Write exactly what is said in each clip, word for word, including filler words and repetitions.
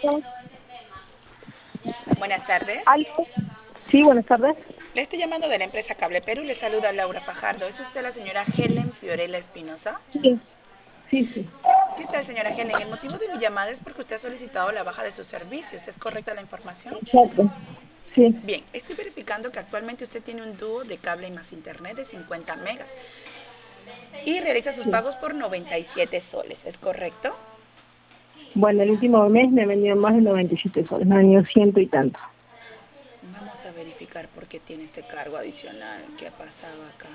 Buenas tardes. ¿Aló? Sí, buenas tardes. Le estoy llamando de la empresa Cable Perú y le saluda Laura Fajardo. ¿Es usted la señora Helen Fiorella Espinosa? Sí, sí, sí, ¿Qué tal, señora Helen? El motivo de mi llamada es porque usted ha solicitado la baja de sus servicios. ¿Es correcta la información? exacto. Sí, Bien, estoy verificando que actualmente usted tiene un dúo de cable y más internet de cincuenta megas y realiza sus sí. pagos por noventa y siete soles. ¿Es correcto? Bueno, el último mes me ha venido más de noventa y siete soles, me ha venido ciento y tanto. Vamos a verificar por qué tiene este cargo adicional. ¿Qué ha pasado acá?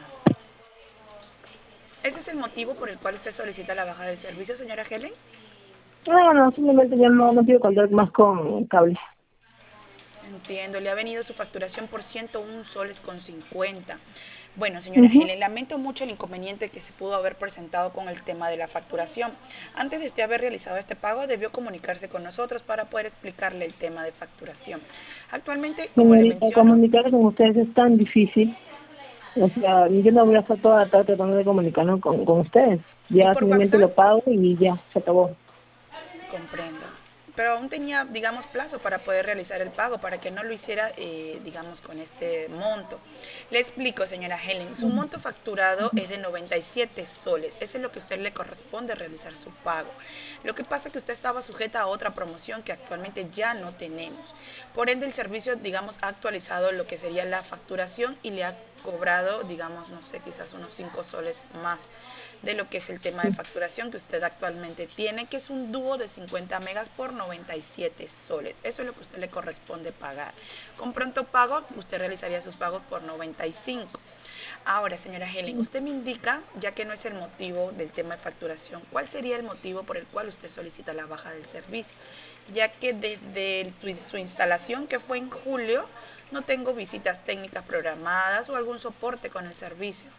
¿Ese es el motivo por el cual usted solicita la baja del servicio, señora Helen? No, no, simplemente ya no, no quiero contar más con cable. Entiendo, le ha venido su facturación por ciento uno soles con cincuenta. Bueno, señora Ujú. Helen, lamento mucho el inconveniente que se pudo haber presentado con el tema de la facturación. Antes de usted haber realizado este pago, debió comunicarse con nosotros para poder explicarle el tema de facturación. Actualmente, como le Señorita, menciono, comunicar con ustedes es tan difícil. O sea, yo no voy a estar toda la tarde tratando de comunicarme con, con ustedes. y Ya por simplemente WhatsApp, lo pago y ya, se acabó. comprendo. Pero aún tenía, digamos, plazo para poder realizar el pago, para que no lo hiciera, eh, digamos, con este monto. Le explico, señora Helen, su Ujú. monto facturado es de noventa y siete soles. Eso es lo que a usted le corresponde realizar su pago. Lo que pasa es que usted estaba sujeta a otra promoción que actualmente ya no tenemos. Por ende, el servicio, digamos, ha actualizado lo que sería la facturación y le ha cobrado, digamos, no sé, quizás unos cinco soles más de lo que es el tema de Sí. facturación que usted actualmente tiene, que es un dúo de cincuenta megas por noventa y siete soles. Eso es lo que a usted le corresponde pagar. Con pronto pago, usted realizaría sus pagos por noventa y cinco. Ahora, señora Helen, usted me indica, ya que no es el motivo del tema de facturación, ¿cuál sería el motivo por el cual usted solicita la baja del servicio? Ya que desde su instalación, que fue en julio, no tengo visitas técnicas programadas o algún soporte con el servicio.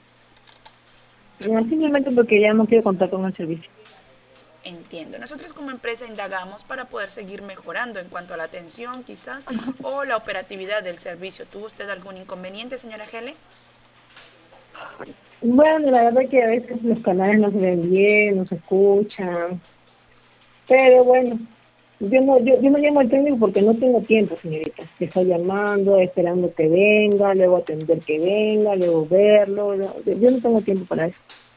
No, simplemente porque ya no quiero contar con el servicio. Entiendo. Nosotros como empresa indagamos para poder seguir mejorando en cuanto a la atención quizás o la operatividad del servicio. ¿Tuvo usted algún inconveniente, señora Helen? Bueno, la verdad que a veces los canales no se ven bien, no se escuchan, pero bueno, yo no, yo, yo no llamo al técnico porque no tengo tiempo, señorita. Te está llamando, esperando que venga, luego atender que venga, luego verlo. no- Yo no tengo tiempo para eso.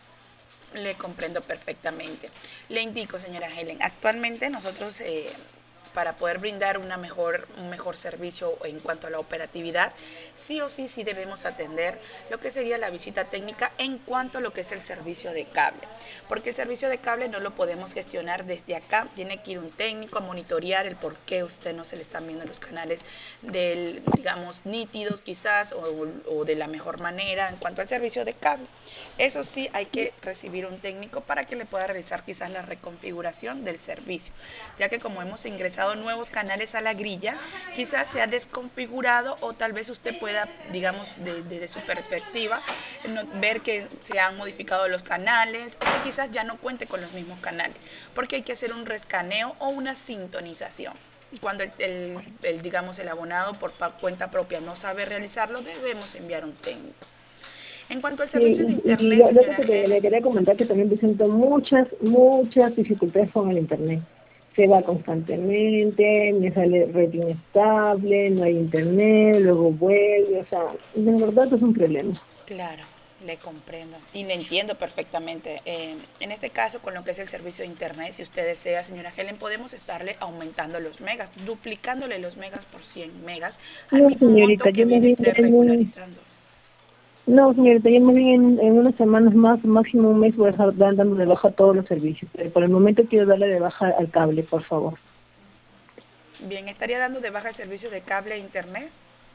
Le comprendo perfectamente. Le indico, señora Helen, actualmente nosotros eh, para poder brindar una mejor, un mejor servicio en cuanto a la operatividad, sí o sí, sí debemos atender lo que sería la visita técnica en cuanto a lo que es el servicio de cable. Porque el servicio de cable no lo podemos gestionar desde acá. Tiene que ir un técnico a monitorear el por qué usted no se le están viendo los canales del, digamos, nítidos quizás o, o de la mejor manera en cuanto al servicio de cable. Eso sí, hay que recibir un técnico para que le pueda realizar quizás la reconfiguración del servicio, ya que como hemos ingresado nuevos canales a la grilla, quizás se ha desconfigurado o tal vez usted pueda, digamos, de- desde su perspectiva, no- ver que se han modificado los canales o que quizás ya no cuente con los mismos canales, porque hay que hacer un rescaneo o una sintonización. Y cuando el, el- el, digamos, el abonado por cuenta propia no sabe realizarlo, debemos enviar un técnico. En cuanto al Sí, servicio de y, y internet, lo, lo señora que te, le Helen, quería comentar que también presento muchas, muchas dificultades con el internet. Se va constantemente, me sale red inestable, no hay internet, luego vuelve, o sea, de verdad es un problema. claro, le comprendo y le entiendo perfectamente. Eh, en este caso, con lo que es el servicio de internet, si usted desea, señora Helen, podemos estarle aumentando los megas, duplicándole los megas por cien megas al No, mismo señorita, monto que yo más viene bien usted en un, regularizando. no, señorita, yo más bien en, en unas semanas más, máximo un mes voy a estar dando de baja todos los servicios, pero por el momento quiero darle de baja al cable, por favor. Bien, estaría dando de baja el servicio de cable e internet.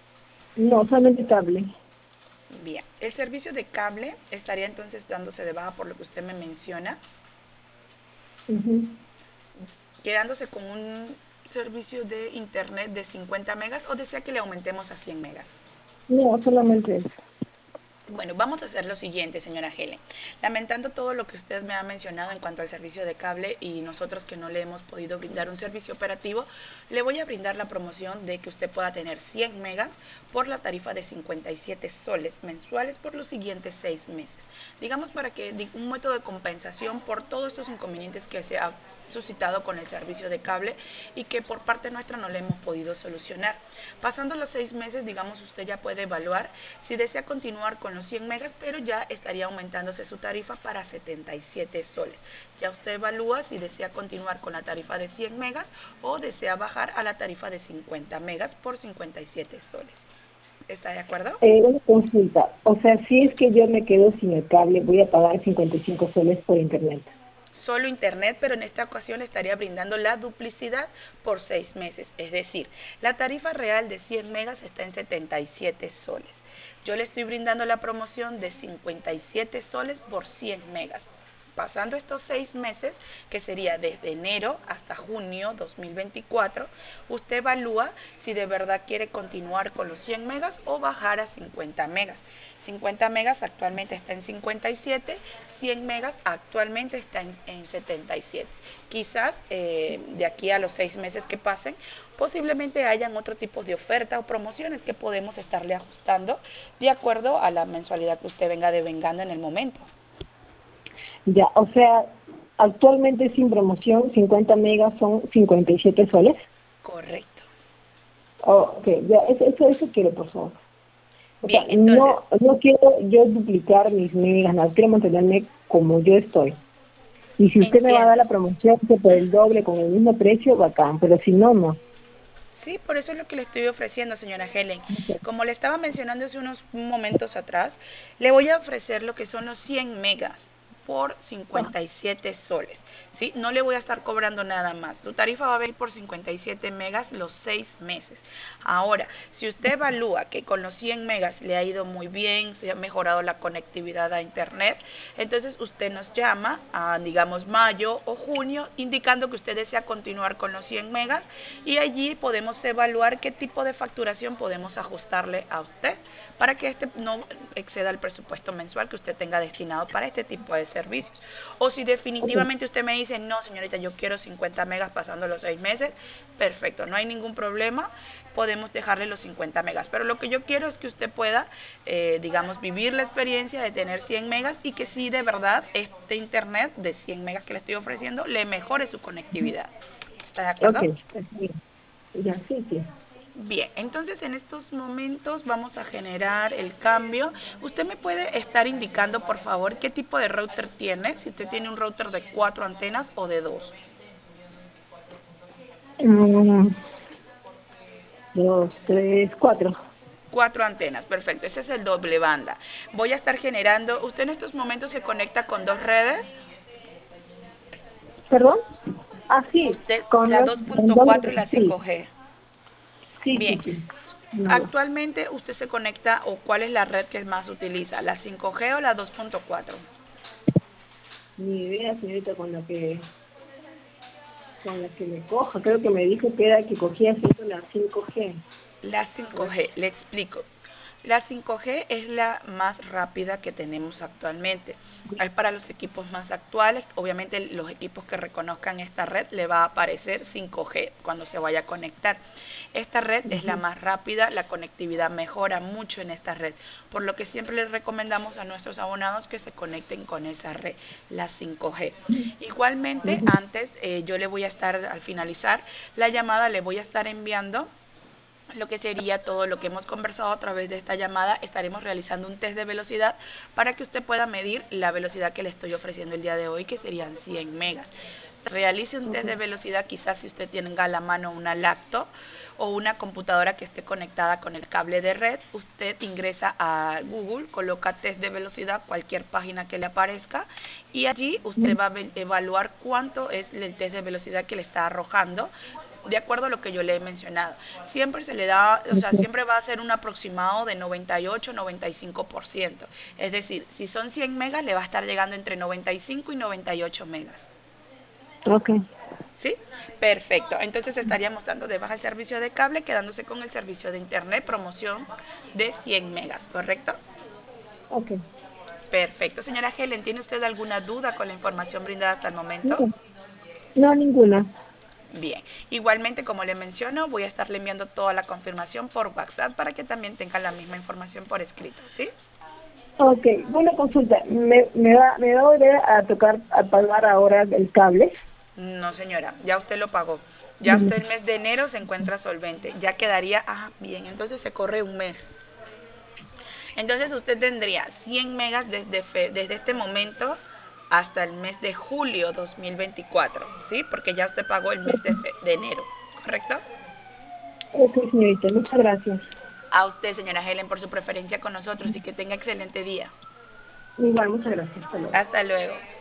No, solamente cable. Bien, el servicio de cable estaría entonces dándose de baja por lo que usted me menciona, Ujú. quedándose con un servicio de internet de cincuenta megas o desea que le aumentemos a cien megas. No, solamente eso. Bueno, vamos a hacer lo siguiente, señora Helen. Lamentando todo lo que usted me ha mencionado en cuanto al servicio de cable y nosotros que no le hemos podido brindar un servicio operativo, le voy a brindar la promoción de que usted pueda tener cien megas por la tarifa de cincuenta y siete soles mensuales por los siguientes seis meses. Digamos para que un método de compensación por todos estos inconvenientes que se ha suscitado con el servicio de cable y que por parte nuestra no le hemos podido solucionar. Pasando los seis meses, digamos, usted ya puede evaluar si desea continuar con los cien megas, pero ya estaría aumentándose su tarifa para setenta y siete soles. Ya usted evalúa si desea continuar con la tarifa de cien megas o desea bajar a la tarifa de cincuenta megas por cincuenta y siete soles. ¿Está de acuerdo? Eh, una consulta, o sea, si es que yo me quedo sin el cable, voy a pagar cincuenta y cinco soles por internet. Solo internet, pero en esta ocasión estaría brindando la duplicidad por seis meses. Es decir, la tarifa real de cien megas está en setenta y siete soles. Yo le estoy brindando la promoción de cincuenta y siete soles por cien megas. Pasando estos seis meses, que sería desde enero hasta junio dos mil veinticuatro, usted evalúa si de verdad quiere continuar con los cien megas o bajar a cincuenta megas. cincuenta megas actualmente está en cincuenta y siete, cien megas actualmente está en, en setenta y siete. Quizás eh, de aquí a los seis meses que pasen, posiblemente hayan otro tipo de oferta o promociones que podemos estarle ajustando de acuerdo a la mensualidad que usted venga devengando en el momento. Ya, o sea, actualmente sin promoción, cincuenta megas son cincuenta y siete soles. Correcto. Oh, ok, ya, eso, eso, eso quiero, por favor. O sea, Bien, no, entonces, no quiero yo duplicar mis megas, no, quiero mantenerme como yo estoy. Y si usted me va a dar entiendo. la promoción que por el doble con el mismo precio, bacán, pero si no, no. Sí, por eso es lo que le estoy ofreciendo, señora Helen. Como le estaba mencionando hace unos momentos atrás, le voy a ofrecer lo que son los cien megas por Ah, cincuenta y siete soles. ¿Sí? No le voy a estar cobrando nada más. Su tarifa va a venir por cincuenta y siete megas los seis meses. Ahora, si usted evalúa que con los cien megas le ha ido muy bien, se ha mejorado la conectividad a internet, entonces usted nos llama a, digamos, mayo o junio, indicando que usted desea continuar con los cien megas y allí podemos evaluar qué tipo de facturación podemos ajustarle a usted para que este no exceda el presupuesto mensual que usted tenga destinado para este tipo de servicios. O si ok, definitivamente usted me dice, no señorita, yo quiero cincuenta megas pasando los seis meses, perfecto, no hay ningún problema, podemos dejarle los cincuenta megas. Pero lo que yo quiero es que usted pueda, eh, digamos, vivir la experiencia de tener cien megas y que sí, de verdad, este internet de cien megas que le estoy ofreciendo le mejore su conectividad. ¿Está de ok, acuerdo? está bien. Ya, sí, sí. Bien, entonces en estos momentos vamos a generar el cambio. ¿Usted me puede estar indicando, por favor, qué tipo de router tiene? Si usted tiene un router de cuatro antenas o de dos. Mm, dos, tres, cuatro. Cuatro antenas, perfecto. Ese es el doble banda. Voy a estar generando. ¿Usted en estos momentos se conecta con dos redes? ¿Perdón? Ah, sí, Usted, con la los, dos con punto dos, cuatro y la sí, cinco G. sí, Bien. sí, sí. No, Actualmente usted se conecta o cuál es la red que más utiliza, la cinco G o la dos punto cuatro. ni idea, señorita, con la que, con la que me coja. Creo que me dijo que era que cogía siempre la cinco G. La A ver. cinco G, le explico. La cinco G es la más rápida que tenemos actualmente. Es para los equipos más actuales. Obviamente los equipos que reconozcan esta red le va a aparecer cinco G cuando se vaya a conectar. Esta red es la Ujú. más rápida, la conectividad mejora mucho en esta red, por lo que siempre les recomendamos a nuestros abonados que se conecten con esa red, la cinco G. Igualmente, Ujú. antes eh, yo le voy a estar, al finalizar la llamada, le voy a estar enviando lo que sería todo lo que hemos conversado a través de esta llamada. Estaremos realizando un test de velocidad para que usted pueda medir la velocidad que le estoy ofreciendo el día de hoy, que serían cien megas. Realice un Ok. test de velocidad, quizás si usted tenga a la mano una laptop o una computadora que esté conectada con el cable de red, usted ingresa a Google, coloca test de velocidad, cualquier página que le aparezca, y allí usted va a evaluar cuánto es el test de velocidad que le está arrojando de acuerdo a lo que yo le he mencionado. Siempre se le da, o sea, Ok. siempre va a ser un aproximado de noventa y ocho, noventa y cinco por ciento. Es decir, si son cien megas, le va a estar llegando entre noventa y cinco y noventa y ocho megas. Ok. ¿Sí? Perfecto. Entonces estaríamos dando de baja el servicio de cable, quedándose con el servicio de internet, promoción de cien megas, ¿correcto? Ok. Perfecto. Señora Helen, ¿tiene usted alguna duda con la información brindada hasta el momento? No, no ninguna. Bien, igualmente como le menciono, voy a estarle enviando toda la confirmación por WhatsApp para que también tenga la misma información por escrito, ¿sí? Ok, buena consulta. ¿Me, me va, me va a volver a tocar a pagar ahora el cable? No, señora, ya usted lo pagó. Ya usted el mes de enero se encuentra solvente. Ya quedaría, ah, bien, entonces se corre un mes. Entonces usted tendría cien megas desde, fe- desde este momento hasta el mes de julio dos mil veinticuatro, ¿sí? Porque ya usted pagó el mes de, fe- de enero, ¿correcto? Ok, señorita, muchas gracias. A usted, señora Helen, por su preferencia con nosotros y que tenga excelente día. Igual, muchas gracias. Hasta luego. Hasta luego.